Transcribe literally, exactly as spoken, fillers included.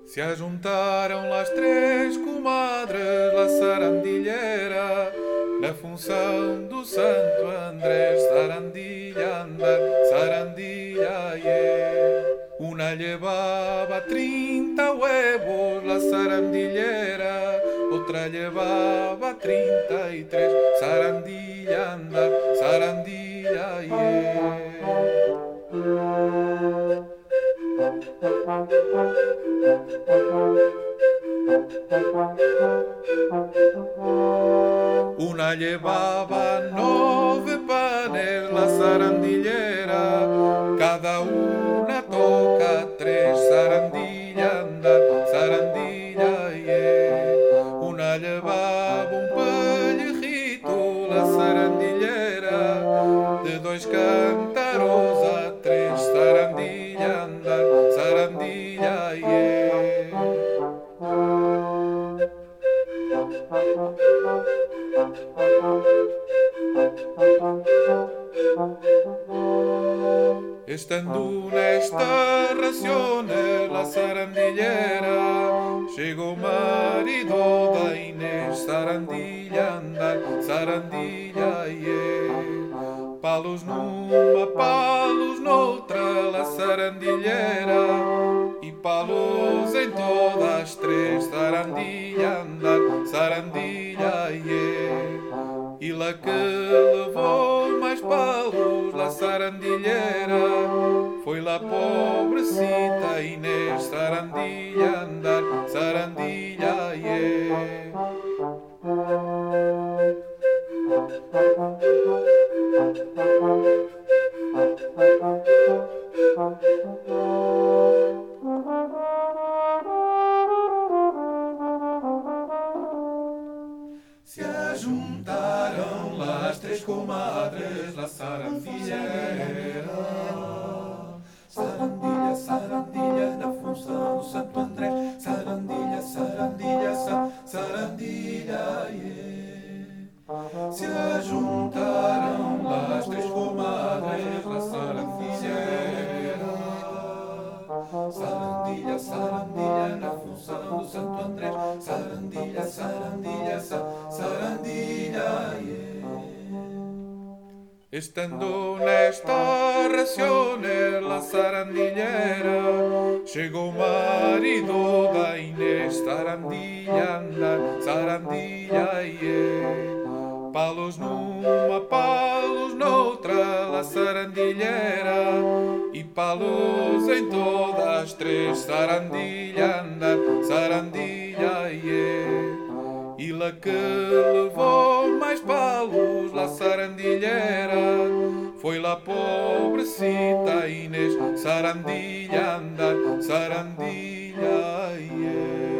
Se ajuntaram las três comadres, la sarandilheira, na função do Santo Andrés. Sarandilha andar, sarandilha yeah. Una llevaba trinta huevos, la sarandillera, otra llevaba treinta y tres. Sarandilla andar, sarandilla yeah. Una llevaba nove panes, la sarandillera, cada una toca tres. Sarandilla andar, sarandilla yeah. Una llevaba un pellejito, la sarandillera, de dois cântaros a três. Sarandilla andar, sarandilla yeah. Estando nesta racione, la sarandillera, chegou o marido da Inês. Sarandilha andar, sarandilha yeah. Palos numa, palos noutra, la sarandillera, e palos em todas as três. Sarandilha andar, sarandilha yeah. E lá que levou mais palos, la sarandillera, foi lá pobrecita Inês. Sarandilha andar, sarandilha yeah. Se ajuntaram las três comadres, la sarandillera, sarandilha, sarandilha, na função do Santo Andrés. Sarandilha, sarandilha, sa, sarandilha, yeah. Se ajuntaram las três comadres, la sarandillera, sarandilha, sarandilha, na função do Santo Andrés. Sarandilha, sarandilha, sa, sarandilha, yeah. Estando nesta racione, la sarandillera, chegou o marido da Inês. Sarandilha andar, sarandilha yeah. Palos numa, palos noutra, la sarandillera, e palos em todas as três. Sarandilha andar, sarandilha yeah. E lá que levou mais palos, la sarandillera, foi lá pobrecita Inês. Sarandilha andar, sarandilha yeah.